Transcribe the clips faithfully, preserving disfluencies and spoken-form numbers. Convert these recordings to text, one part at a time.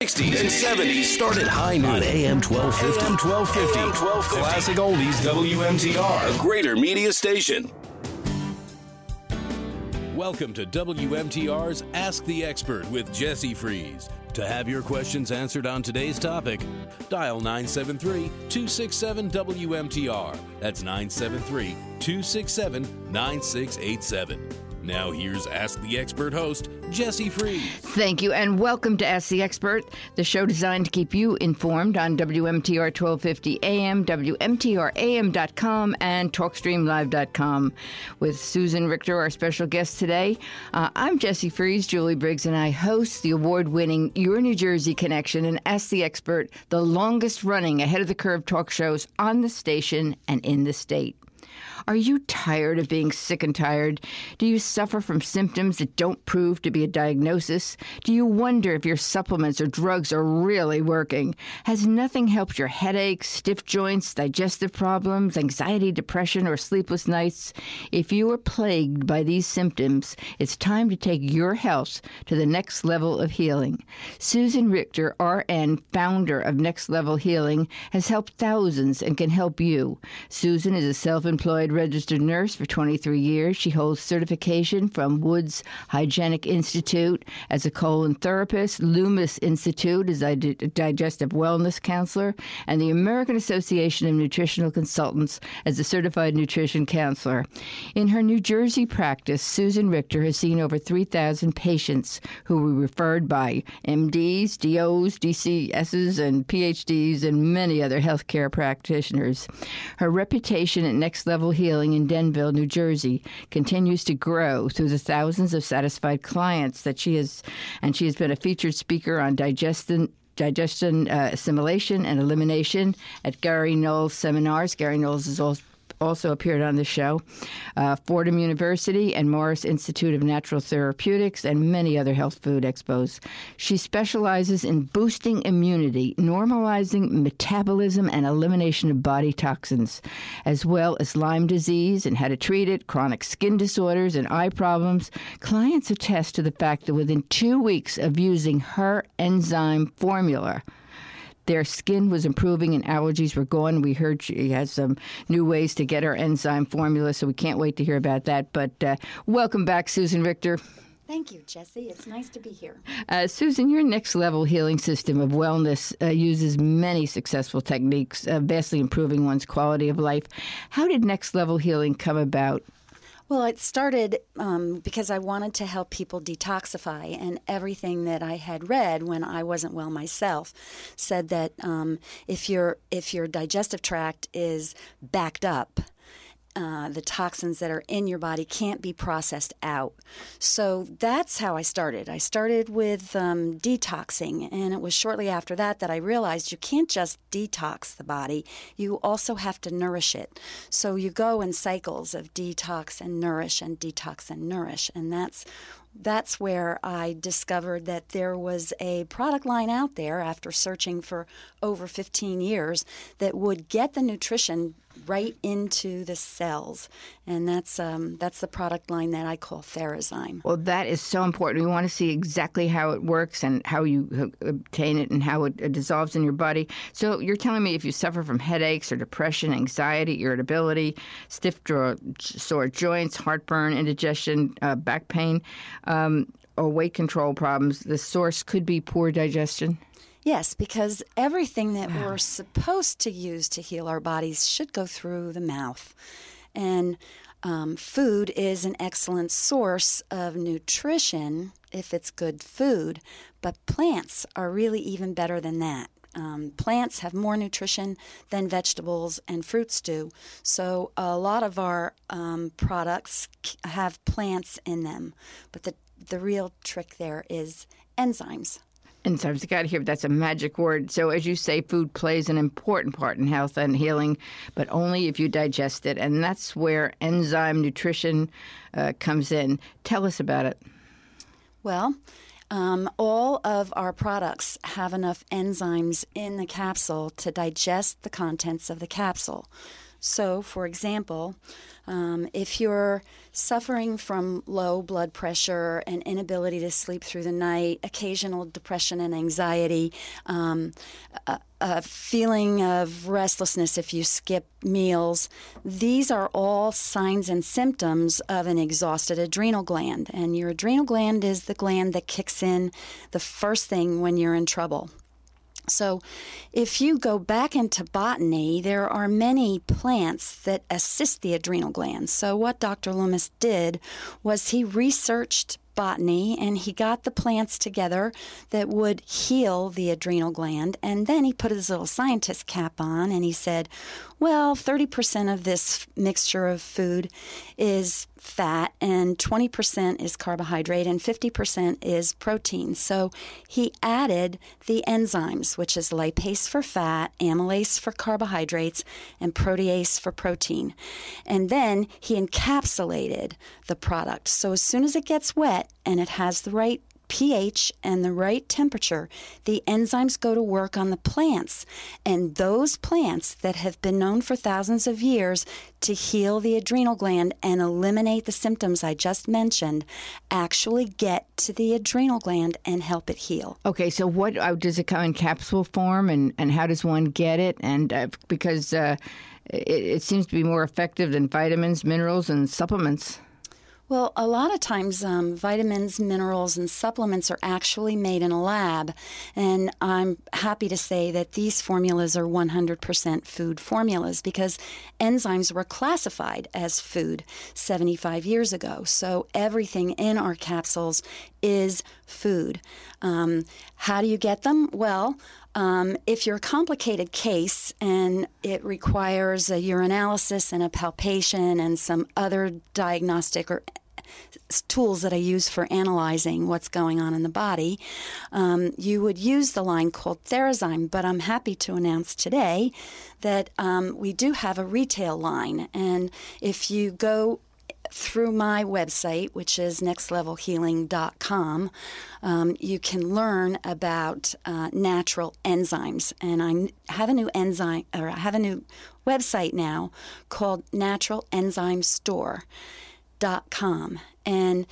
sixties and seventies started high noon. On A M twelve fifty. A M twelve fifty. A M twelve fifty. Classic Oldies W M T R. A greater media station. Welcome to W M T R's Ask the Expert with Jesse Freeze. To have your questions answered on today's topic, dial nine seven three, two six seven, W M T R. That's nine seven three, two six seven, nine six eight seven. Now here's Ask the Expert host, Jesse Freeze. Thank you, and welcome to Ask the Expert, the show designed to keep you informed on W M T R twelve fifty A M, W M T R A M dot com, and talk stream live dot com. With Susan Richter, our special guest today. Uh, I'm Jesse Freeze. Julie Briggs and I host the award-winning Your New Jersey Connection and Ask the Expert, the longest-running ahead-of-the-curve talk shows on the station and in the state. Are you tired of being sick and tired? Do you suffer from symptoms that don't prove to be a diagnosis? Do you wonder if your supplements or drugs are really working? Has nothing helped your headaches, stiff joints, digestive problems, anxiety, depression, or sleepless nights? If you are plagued by these symptoms, it's time to take your health to the next level of healing. Susan Richter, R N, founder of Next Level Healing, has helped thousands and can help you. Susan is a self-employed registered nurse for twenty-three years. She holds certification from Woods Hygienic Institute as a colon therapist, Loomis Institute as a digestive wellness counselor, and the American Association of Nutritional Consultants as a certified nutrition counselor. In her New Jersey practice, Susan Richter has seen over three thousand patients who were referred by M Ds, D Os, D C Ss, and P H Ds, and many other healthcare practitioners. Her reputation at Next Level Healing in Denville, New Jersey, continues to grow through the thousands of satisfied clients that she has, and she has been a featured speaker on digestion, digestion uh, assimilation and elimination at Gary Knowles seminars. Gary Knowles is also also appeared on the show, uh, Fordham University and Morris Institute of Natural Therapeutics, and many other health food expos. She specializes in boosting immunity, normalizing metabolism, and elimination of body toxins, as well as Lyme disease and how to treat it, chronic skin disorders, and eye problems. Clients attest to the fact that within two weeks of using her enzyme formula, their skin was improving and allergies were gone. We heard she has some new ways to get her enzyme formula, so we can't wait to hear about that. But uh, welcome back, Susan Richter. Thank you, Jesse. It's nice to be here. Uh, Susan, your Next Level Healing system of wellness uh, uses many successful techniques, uh, vastly improving one's quality of life. How did Next Level Healing come about? Well, it started um, because I wanted to help people detoxify, and everything that I had read when I wasn't well myself said that um, if your if your digestive tract is backed up, Uh, the toxins that are in your body can't be processed out. So that's how I started. I started with um, detoxing, and it was shortly after that that I realized you can't just detox the body. You also have to nourish it. So you go in cycles of detox and nourish and detox and nourish, and that's That's where I discovered that there was a product line out there after searching for over fifteen years that would get the nutrition right into the cells. And that's um, that's the product line that I call Therazyme. Well, that is so important. We want to see exactly how it works and how you obtain it and how it dissolves in your body. So you're telling me if you suffer from headaches or depression, anxiety, irritability, stiff jaw, sore joints, heartburn, indigestion, uh, back pain, um, or weight control problems, the source could be poor digestion? Yes, because everything that we're supposed to use to heal our bodies should go through the mouth. And um, food is an excellent source of nutrition if it's good food, but plants are really even better than that. Um, plants have more nutrition than vegetables and fruits do. So a lot of our um, products have plants in them. But the, the real trick there is enzymes. Enzymes, I got to hear that's a magic word. So as you say, food plays an important part in health and healing, but only if you digest it. And that's where enzyme nutrition uh, comes in. Tell us about it. Well, Um, all of our products have enough enzymes in the capsule to digest the contents of the capsule. So, for example, um, if you're suffering from low blood pressure and inability to sleep through the night, occasional depression and anxiety, um, a, a feeling of restlessness if you skip meals, these are all signs and symptoms of an exhausted adrenal gland. And your adrenal gland is the gland that kicks in the first thing when you're in trouble. So if you go back into botany, there are many plants that assist the adrenal glands. So what Doctor Loomis did was he researched botany, and he got the plants together that would heal the adrenal gland, and then he put his little scientist cap on, and he said, well, thirty percent of this mixture of food is fat, and twenty percent is carbohydrate, and fifty percent is protein. So he added the enzymes, which is lipase for fat, amylase for carbohydrates, and protease for protein. And then he encapsulated the product. So as soon as it gets wet and it has the right pH and the right temperature, the enzymes go to work on the plants. And those plants that have been known for thousands of years to heal the adrenal gland and eliminate the symptoms I just mentioned actually get to the adrenal gland and help it heal. Okay, so what uh, does it come in capsule form, and, and how does one get it? And uh, because uh, it, it seems to be more effective than vitamins, minerals, and supplements. Well, a lot of times um, vitamins, minerals, and supplements are actually made in a lab, and I'm happy to say that these formulas are one hundred percent food formulas because enzymes were classified as food seventy-five years ago. So everything in our capsules is food. Um, how do you get them? Well, Um, if you're a complicated case and it requires a urinalysis and a palpation and some other diagnostic or tools that I use for analyzing what's going on in the body, um, you would use the line called Therazyme. But I'm happy to announce today that um, we do have a retail line. And if you go through my website, which is next level healing dot com, um, you can learn about uh, natural enzymes. And I have a new enzyme, or I have a new website now called natural enzyme store dot com. And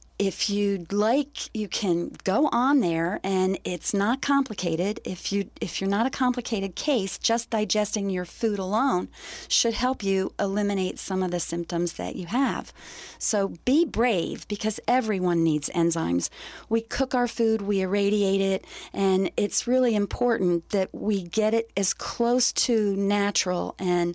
if you'd like, you can go on there, and it's not complicated. If you if you're not a complicated case, just digesting your food alone should help you eliminate some of the symptoms that you have. So be brave, because everyone needs enzymes. We cook our food, we irradiate it, and it's really important that we get it as close to natural and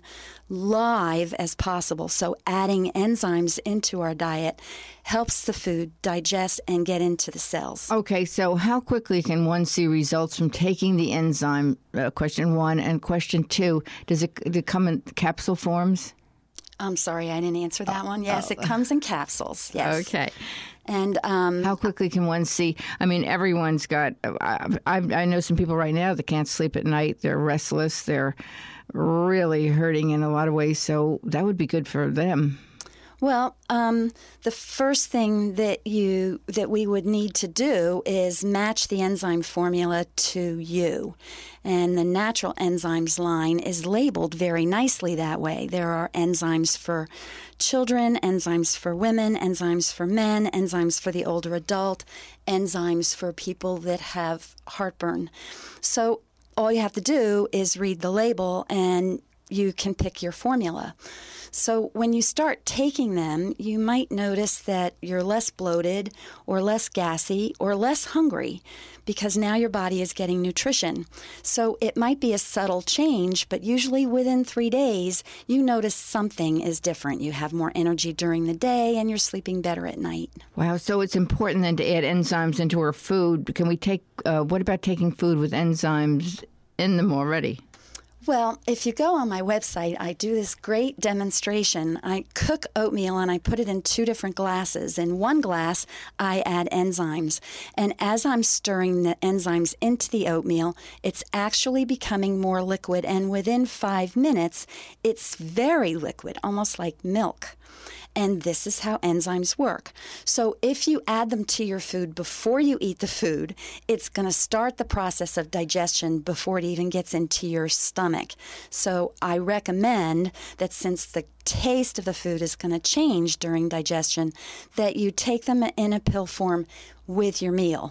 live as possible. So adding enzymes into our diet helps the food digest and get into the cells. Okay, so how quickly can one see results from taking the enzyme? Uh, question one. And question two, does it, does it come in capsule forms? I'm sorry, I didn't answer that oh, one. Yes, oh. It comes in capsules. Yes. Okay. And um, how quickly can one see? I mean, everyone's got, I, I, I know some people right now that can't sleep at night. They're restless. They're really hurting in a lot of ways. So that would be good for them. Well, um, the first thing that you that we would need to do is match the enzyme formula to you. And the natural enzymes line is labeled very nicely that way. There are enzymes for children, enzymes for women, enzymes for men, enzymes for the older adult, enzymes for people that have heartburn. So all you have to do is read the label, and you can pick your formula. So when you start taking them, you might notice that you're less bloated or less gassy or less hungry, because now your body is getting nutrition. So it might be a subtle change, but usually within three days, you notice something is different. You have more energy during the day, and you're sleeping better at night. Wow, so it's important then to add enzymes into our food. Can we take, uh, what about taking food with enzymes in them already? Well, if you go on my website, I do this great demonstration. I cook oatmeal and I put it in two different glasses. In one glass, I add enzymes. And as I'm stirring the enzymes into the oatmeal, it's actually becoming more liquid. And within five minutes, it's very liquid, almost like milk. And this is how enzymes work. So if you add them to your food before you eat the food, it's going to start the process of digestion before it even gets into your stomach. So I recommend that since the taste of the food is going to change during digestion, that you take them in a pill form with your meal.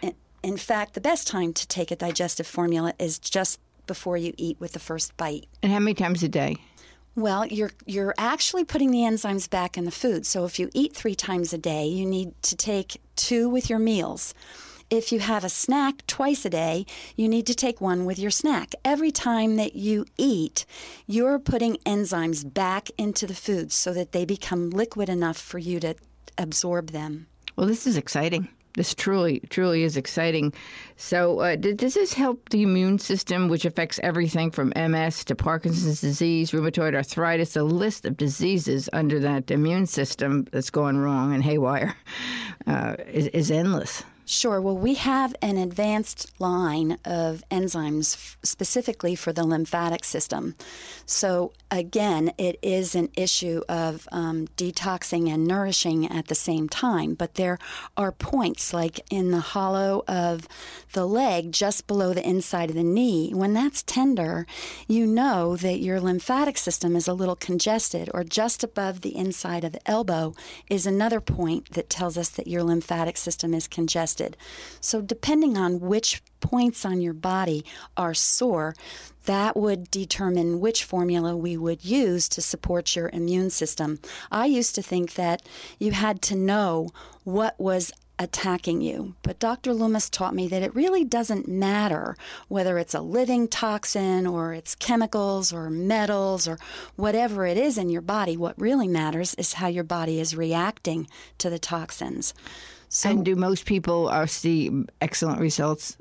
In fact, the best time to take a digestive formula is just before you eat with the first bite. And how many times a day? Well, you're you're actually putting the enzymes back in the food. So if you eat three times a day, you need to take two with your meals. If you have a snack twice a day, you need to take one with your snack. Every time that you eat, you're putting enzymes back into the food so that they become liquid enough for you to absorb them. Well, this is exciting. This truly, truly is exciting. So uh, does this help the immune system, which affects everything from M S to Parkinson's disease, rheumatoid arthritis, a list of diseases under that immune system that's going wrong and haywire uh, is, is endless? Sure. Well, we have an advanced line of enzymes f- specifically for the lymphatic system. So, again, it is an issue of um, detoxing and nourishing at the same time. But there are points, like in the hollow of the leg, just below the inside of the knee. When that's tender, you know that your lymphatic system is a little congested, or just above the inside of the elbow is another point that tells us that your lymphatic system is congested. So depending on which points on your body are sore, that would determine which formula we would use to support your immune system. I used to think that you had to know what was attacking you. But Doctor Loomis taught me that it really doesn't matter whether it's a living toxin or it's chemicals or metals or whatever it is in your body. What really matters is how your body is reacting to the toxins. So, and do most people uh, see excellent results?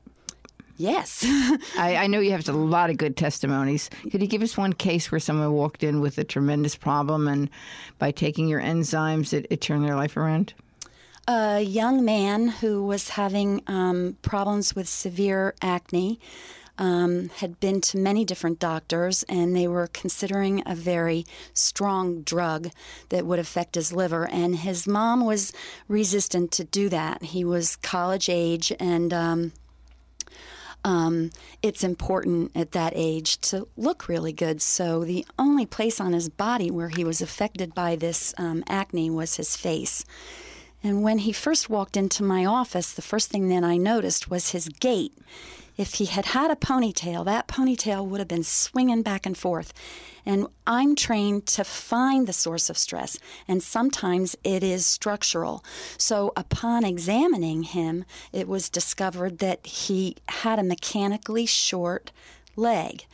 Yes. I, I know you have a lot of good testimonies. Could you give us one case where someone walked in with a tremendous problem and by taking your enzymes, it, it turned their life around? A young man who was having um, problems with severe acne. Um, had been to many different doctors, and they were considering a very strong drug that would affect his liver. And his mom was resistant to do that. He was college age, and um, um, it's important at that age to look really good. So the only place on his body where he was affected by this um, acne was his face. And when he first walked into my office, the first thing that I noticed was his gait. If he had had a ponytail, that ponytail would have been swinging back and forth. And I'm trained to find the source of stress, and sometimes it is structural. So upon examining him, it was discovered that he had a mechanically short leg.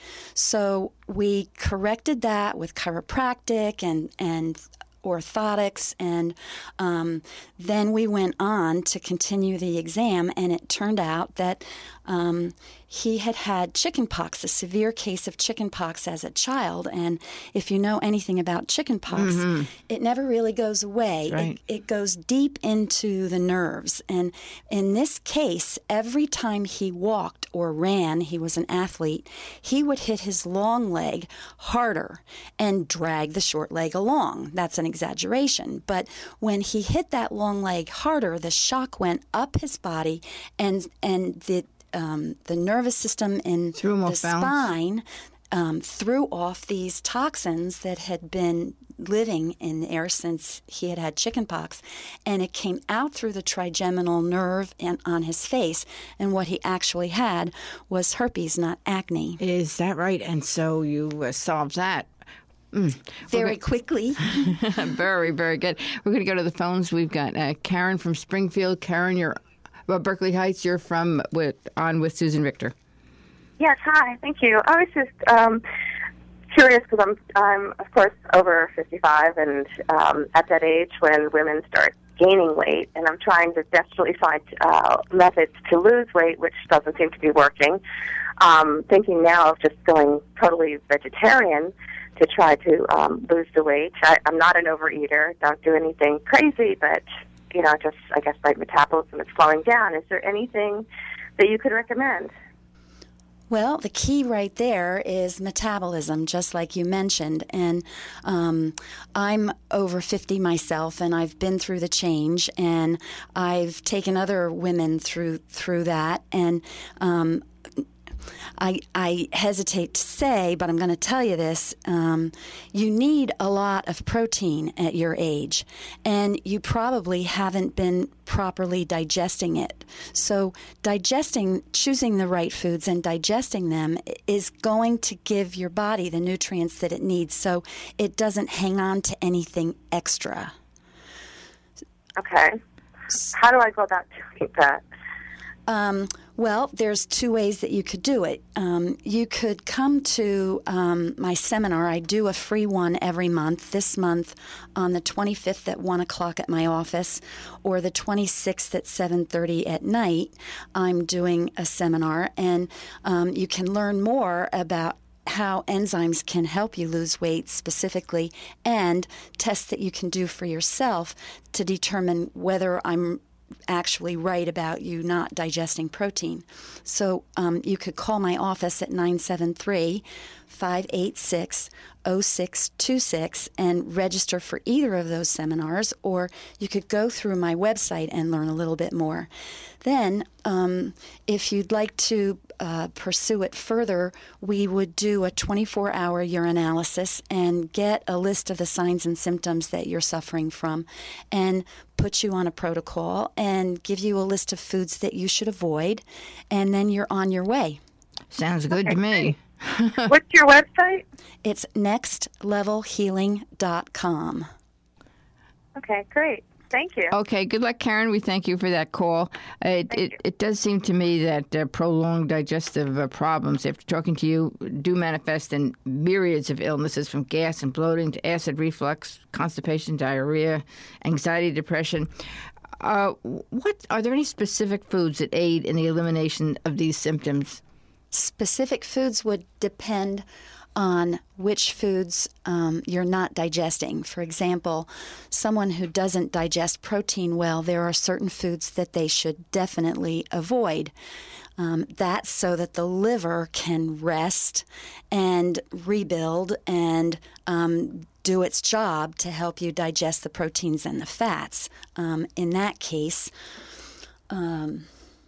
So we corrected that with chiropractic and, and orthotics, and um, then we went on to continue the exam, and it turned out that um, he had had chickenpox, a severe case of chickenpox as a child. And if you know anything about chickenpox, mm-hmm. it never really goes away. Right. It, it goes deep into the nerves. And in this case, every time he walked or ran, he was an athlete, he would hit his long leg harder and drag the short leg along. That's an exaggeration. But when he hit that long leg harder, the shock went up his body, and and the Um, the nervous system in the spine um, threw off these toxins that had been living in the air since he had had chickenpox, and it came out through the trigeminal nerve and on his face, and what he actually had was herpes, not acne. Is that right? And so you uh, solved that. Mm. Very quickly. Very, very good. We're going to go to the phones. We've got uh, Karen from Springfield. Karen, you're Well, Berkeley Heights, you're from with on with Susan Richter. Yes, hi, thank you. I was just um, curious because I'm, I'm, of course, over fifty-five, and um, at that age when women start gaining weight, and I'm trying to desperately find uh, methods to lose weight, which doesn't seem to be working. Um, thinking now of just going totally vegetarian to try to um, lose the weight. I, I'm not an overeater, don't do anything crazy, but you know, just, I guess, my metabolism is slowing down. Is there anything that you could recommend? Well, the key right there is metabolism, just like you mentioned. And um, I'm over fifty myself, and I've been through the change, and I've taken other women through through that. And um, I, I hesitate to say, but I'm going to tell you this, um, you need a lot of protein at your age, and you probably haven't been properly digesting it. So digesting, choosing the right foods and digesting them is going to give your body the nutrients that it needs so it doesn't hang on to anything extra. Okay. How do I go about doing that? Um, well, there's two ways that you could do it. Um, you could come to um, my seminar. I do a free one every month. This month on the twenty-fifth at one o'clock at my office, or the twenty-sixth at seven thirty at night, I'm doing a seminar. And um, you can learn more about how enzymes can help you lose weight specifically, and tests that you can do for yourself to determine whether I'm actually right about you not digesting protein. So um, you could call my office at nine seven three, five eight six, zero six two six and register for either of those seminars, or you could go through my website and learn a little bit more. Then, um, if you'd like to uh, pursue it further, we would do a twenty-four hour urinalysis and get a list of the signs and symptoms that you're suffering from, and put you on a protocol and give you a list of foods that you should avoid, and then you're on your way. Sounds good okay, to me. What's your website? It's next level healing dot com. Okay, great. Thank you. Okay, good luck, Karen. We thank you for that call. Uh, it, it, it does seem to me that uh, prolonged digestive uh, problems, after talking to you, do manifest in myriads of illnesses, from gas and bloating to acid reflux, constipation, diarrhea, anxiety, depression. Uh, what are there any specific foods that aid in the elimination of these symptoms? Specific foods would depend on which foods um, you're not digesting. For example, someone who doesn't digest protein well, there are certain foods that they should definitely avoid. Um, that's so that the liver can rest and rebuild and um, do its job to help you digest the proteins and the fats. Um, in that case, um,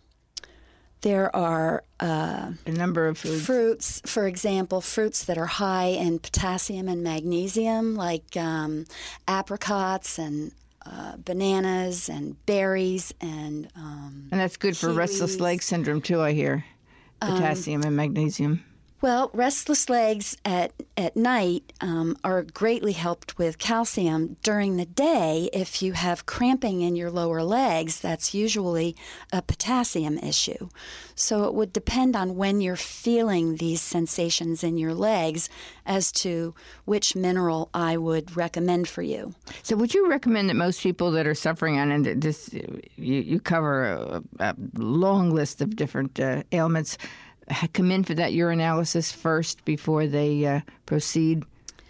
there are uh, a number of foods. Fruits, for example, fruits that are high in potassium and magnesium, like um, apricots and uh, bananas and berries. And um, and that's good for kiwis. Restless leg syndrome, too, I hear. Potassium um, and magnesium. Well, restless legs at, at night um, are greatly helped with calcium. During the day, if you have cramping in your lower legs, that's usually a potassium issue. So it would depend on when you're feeling these sensations in your legs as to which mineral I would recommend for you. So would you recommend that most people that are suffering on, and this, you, you cover a, a long list of different uh, ailments, come in for that urinalysis first before they uh, proceed?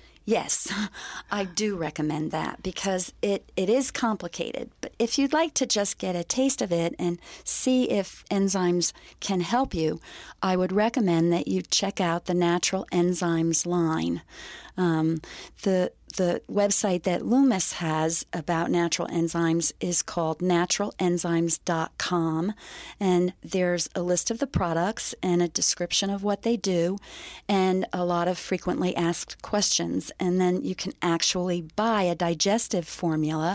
Yes, I do recommend that because it, it is complicated. But if you'd like to just get a taste of it and see if enzymes can help you, I would recommend that you check out the Natural Enzymes line. Um, the The website that Loomis has about natural enzymes is called natural enzymes dot com, and there's a list of the products and a description of what they do and a lot of frequently asked questions. And then you can actually buy a digestive formula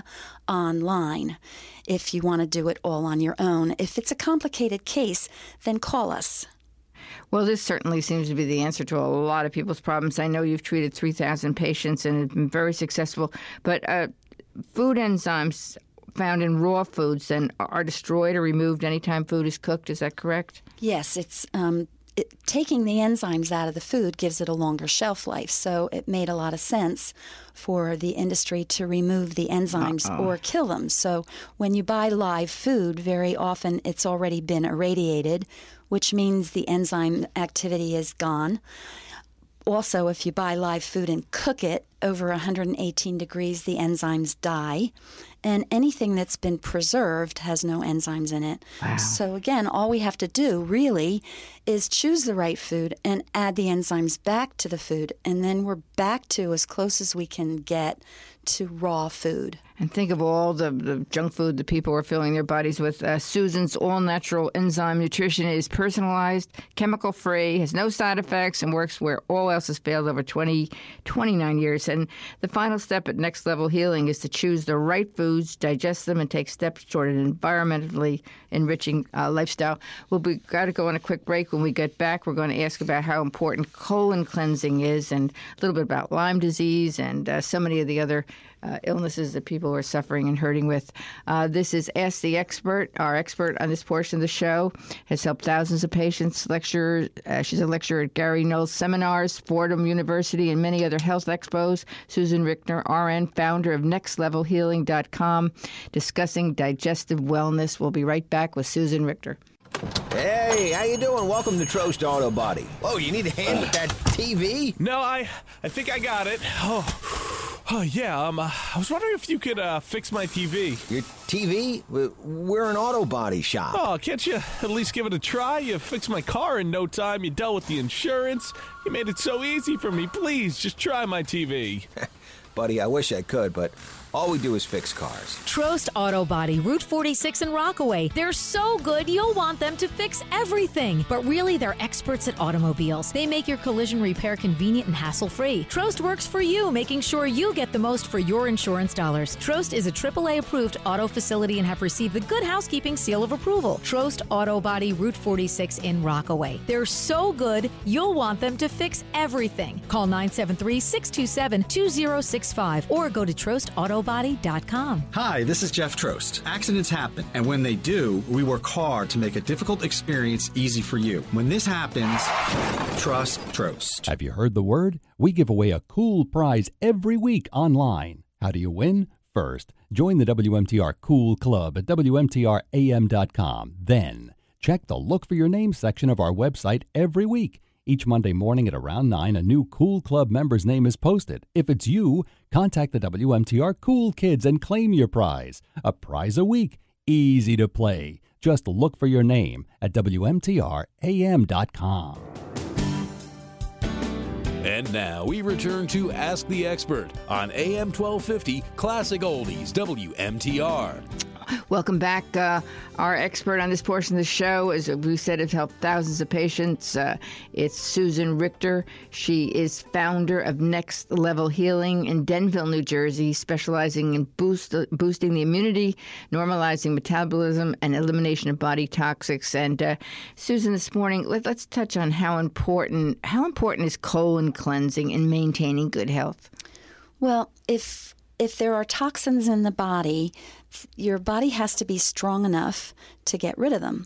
online if you want to do it all on your own. If it's a complicated case, then call us. Well, this certainly seems to be the answer to a lot of people's problems. I know you've treated three thousand patients and have been very successful, but uh, food enzymes found in raw foods then are destroyed or removed anytime food is cooked. Is that correct? Yes, it's um, it, taking the enzymes out of the food gives it a longer shelf life, so it made a lot of sense for the industry to remove the enzymes Uh-oh. or kill them. So when you buy live food, very often it's already been irradiated, which means the enzyme activity is gone. Also, if you buy live food and cook it over one hundred eighteen degrees, the enzymes die. And anything that's been preserved has no enzymes in it. Wow. So again, all we have to do really is choose the right food and add the enzymes back to the food, and then we're back to as close as we can get to raw food. And think of all the, the junk food that people are filling their bodies with. Uh, Susan's all-natural enzyme nutrition is personalized, chemical-free, has no side effects, and works where all else has failed over twenty, twenty-nine years. And the final step at Next Level Healing is to choose the right foods, digest them, and take steps toward an environmentally enriching uh, lifestyle. We'll be got to go on a quick break. When we get back, we're going to ask about how important colon cleansing is and a little bit about Lyme disease and uh, so many of the other Uh, illnesses that people are suffering and hurting with. Uh, this is Ask the Expert. Our expert on this portion of the show has helped thousands of patients. Lecturer, uh, she's a lecturer at Gary Knowles seminars, Fordham University, and many other health expos. Susan Richter, R N, founder of next level healing dot com, discussing digestive wellness. We'll be right back with Susan Richter. Hey, how you doing? Welcome to Trost Auto Body. Oh, you need a hand with that T V? No, I I think I got it. Oh, oh yeah, um, uh, I was wondering if you could uh, fix my T V. Your T V? We're an auto body shop. Oh, can't you at least give it a try? You fixed my car in no time. You dealt with the insurance. You made it so easy for me. Please, just try my T V. Buddy, I wish I could, but all we do is fix cars. Trost Auto Body, Route forty-six in Rockaway. They're so good, you'll want them to fix everything. But really, they're experts at automobiles. They make your collision repair convenient and hassle-free. Trost works for you, making sure you get the most for your insurance dollars. Trost is a triple A approved auto facility and have received the Good Housekeeping seal of approval. Trost Auto Body, Route forty-six in Rockaway. They're so good, you'll want them to fix everything. Call nine seven three, six two seven, two zero six five or go to trost auto body dot com. Hi, this is Jeff Trost. Accidents happen, and when they do, we work hard to make a difficult experience easy for you. When this happens, trust Trost. Have you heard the word? We give away a cool prize every week online. How do you win? First, join the W M T R Cool Club at W M T R A M dot com. Then, check the Look for Your Name section of our website every week. Each Monday morning at around nine, a new Cool Club member's name is posted. If it's you, contact the W M T R Cool Kids and claim your prize. A prize a week. Easy to play. Just look for your name at W M T R A M dot com. And now we return to Ask the Expert on A M twelve fifty Classic Oldies W M T R. Welcome back. Uh, our expert on this portion of the show, as we said, has helped thousands of patients. Uh, it's Susan Richter. She is founder of Next Level Healing in Denville, New Jersey, specializing in boost, boosting the immunity, normalizing metabolism, and elimination of body toxics. And uh, Susan, this morning, let, let's touch on how important how important is colon cleansing in maintaining good health. Well, if if there are toxins in the body, your body has to be strong enough to get rid of them.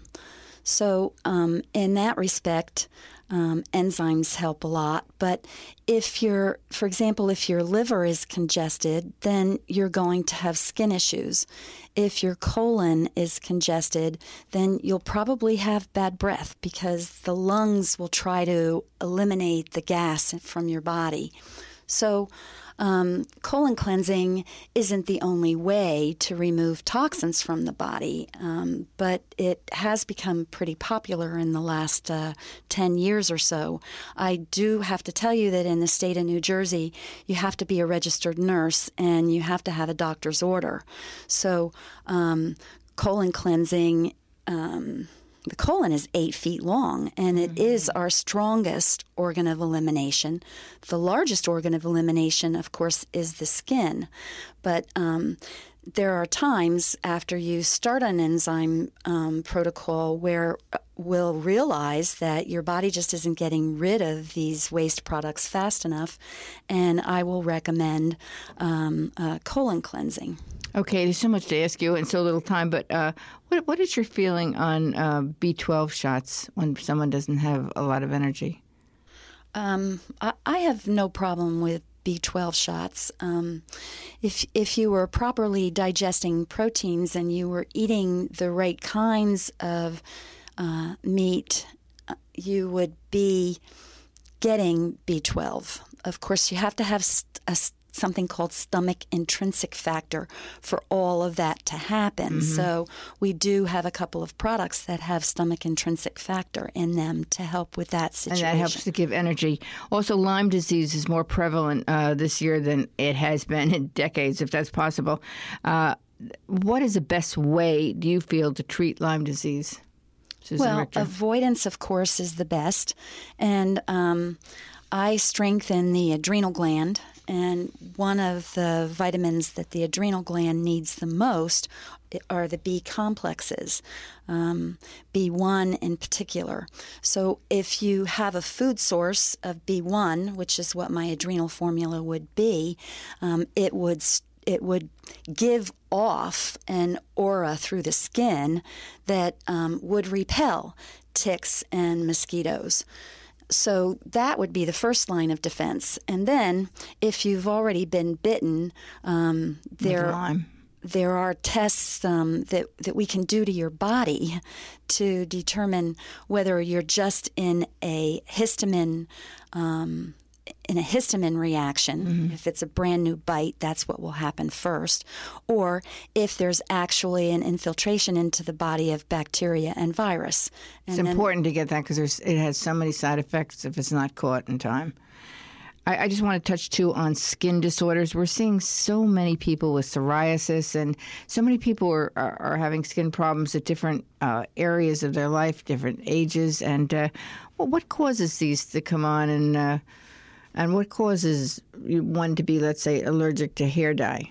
So um, in that respect, um, enzymes help a lot. But if you're, for example, if your liver is congested, then you're going to have skin issues. If your colon is congested, then you'll probably have bad breath because the lungs will try to eliminate the gas from your body. So Um, colon cleansing isn't the only way to remove toxins from the body, um, but it has become pretty popular in the last uh, ten years or so. I do have to tell you that in the state of New Jersey, you have to be a registered nurse and you have to have a doctor's order. So um, colon cleansing... Um, The colon is eight feet long, and it mm-hmm. is our strongest organ of elimination. The largest organ of elimination, of course, is the skin. But um, there are times after you start an enzyme um, protocol where we'll realize that your body just isn't getting rid of these waste products fast enough, and I will recommend um, uh, colon cleansing. Okay, there's so much to ask you and so little time, but uh, what what is your feeling on uh, B twelve shots when someone doesn't have a lot of energy? Um, I, I have no problem with B twelve shots. Um, if if you were properly digesting proteins and you were eating the right kinds of uh, meat, you would be getting B twelve. Of course, you have to have st- a st- something called stomach intrinsic factor for all of that to happen. Mm-hmm. So we do have a couple of products that have stomach intrinsic factor in them to help with that situation. And that helps to give energy. Also, Lyme disease is more prevalent uh, this year than it has been in decades, if that's possible. Uh, what is the best way, do you feel, to treat Lyme disease? Susan well, Richter? Avoidance, of course, is the best. And um, I strengthen the adrenal gland. And one of the vitamins that the adrenal gland needs the most are the B complexes, um, B one in particular. So if you have a food source of B one, which is what my adrenal formula would be, um, it would it would give off an aura through the skin that um, would repel ticks and mosquitoes. So that would be the first line of defense. And then if you've already been bitten, um, there, there are tests um, that, that we can do to your body to determine whether you're just in a histamine um, in a histamine reaction. Mm-hmm. If it's a brand new bite, that's what will happen first. Or if there's actually an infiltration into the body of bacteria and virus. And it's then, important to get that because it has so many side effects if it's not caught in time. I, I just want to touch, too, on skin disorders. We're seeing so many people with psoriasis, and so many people are, are, are having skin problems at different uh, areas of their life, different ages. And uh, well, what causes these to come on, and uh, and what causes one to be, let's say, allergic to hair dye?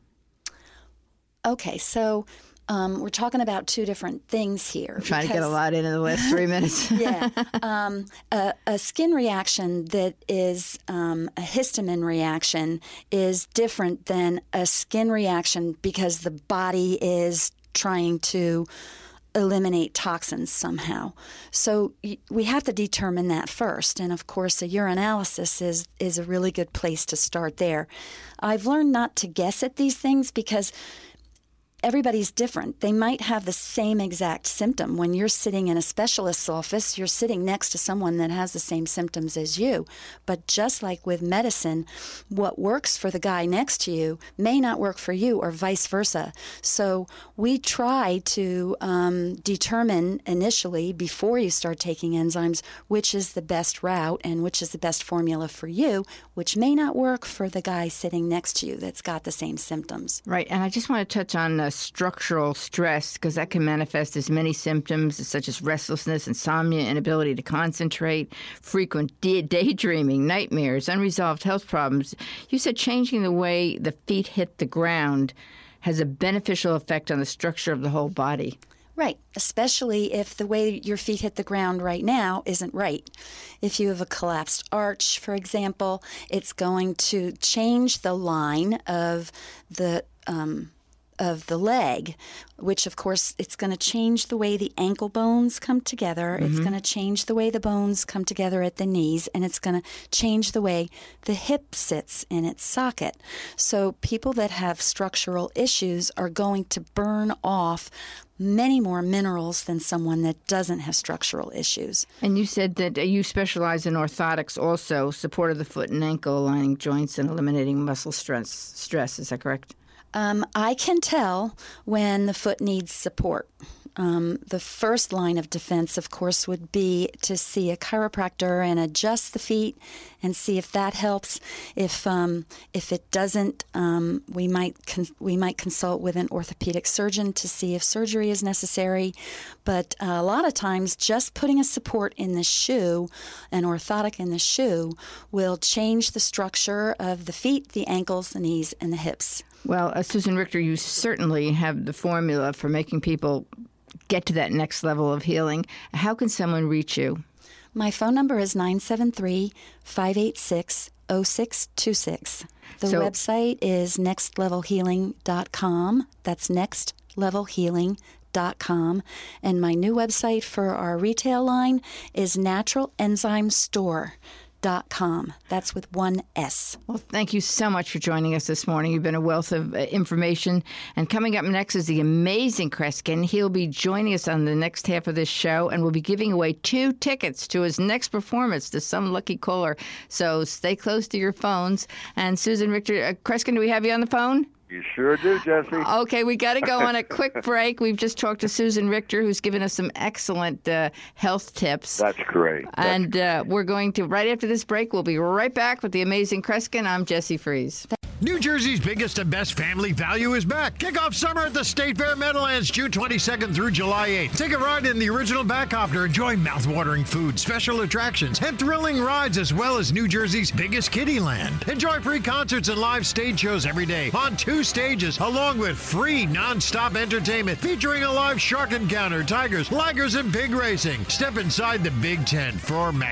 Okay, so um, we're talking about two different things here. I'm trying because, to get a lot in in the last three minutes. yeah. Um, a, a skin reaction that is um, a histamine reaction is different than a skin reaction because the body is trying to eliminate toxins somehow. So y- we have to determine that first. And of course, a urinalysis is, is a really good place to start there. I've learned not to guess at these things because everybody's different. They might have the same exact symptom. When you're sitting in a specialist's office, you're sitting next to someone that has the same symptoms as you. But just like with medicine, what works for the guy next to you may not work for you or vice versa. So we try to um, determine initially, before you start taking enzymes, which is the best route and which is the best formula for you, which may not work for the guy sitting next to you that's got the same symptoms. Right. And I just want to touch on uh, structural stress, because that can manifest as many symptoms such as restlessness, insomnia, inability to concentrate, frequent day- daydreaming, nightmares, unresolved health problems. You said changing the way the feet hit the ground has a beneficial effect on the structure of the whole body. Right, especially if the way your feet hit the ground right now isn't right. If you have a collapsed arch, for example, it's going to change the line of the um, of the leg, which, of course, it's going to change the way the ankle bones come together. Mm-hmm. It's going to change the way the bones come together at the knees, and it's going to change the way the hip sits in its socket. So people that have structural issues are going to burn off many more minerals than someone that doesn't have structural issues. And you said that you specialize in orthotics also, support of the foot and ankle, aligning joints and eliminating muscle stress. Stress, is that correct? Um, I can tell when the foot needs support. Um, the first line of defense, of course, would be to see a chiropractor and adjust the feet and see if that helps. If um, if it doesn't, um, we might con- we might consult with an orthopedic surgeon to see if surgery is necessary. But uh, a lot of times, just putting a support in the shoe, an orthotic in the shoe, will change the structure of the feet, the ankles, the knees, and the hips. Well, uh, Susan Richter, you certainly have the formula for making people get to that next level of healing. How can someone reach you? My phone number is nine seven three, five eight six, zero six two six. The so, website is next level healing dot com. That's next level healing dot com. And my new website for our retail line is natural enzyme store dot com. That's with one S. Well, thank you so much for joining us this morning. You've been a wealth of uh, information. And coming up next is the amazing Kreskin. He'll be joining us on the next half of this show, and we'll be giving away two tickets to his next performance to some lucky caller. So stay close to your phones. And Susan Richter, uh, Kreskin, do we have you on the phone? You sure do, Jesse. Okay, we got to go on a quick break. We've just talked to Susan Richter, who's given us some excellent uh, health tips. That's great. That's and uh, we're going to, right after this break, we'll be right back with the amazing Kreskin. I'm Jessie Fries. New Jersey's biggest and best family value is back. Kick off summer at the State Fair Meadowlands June twenty-second through July eighth. Take a ride in the original Backcopter. Enjoy mouth-watering food, special attractions, and thrilling rides, as well as New Jersey's biggest kiddie land. Enjoy free concerts and live stage shows every day on two stages, along with free non-stop entertainment featuring a live shark encounter, tigers, ligers, and pig racing. Step inside the Big Tent for magnificent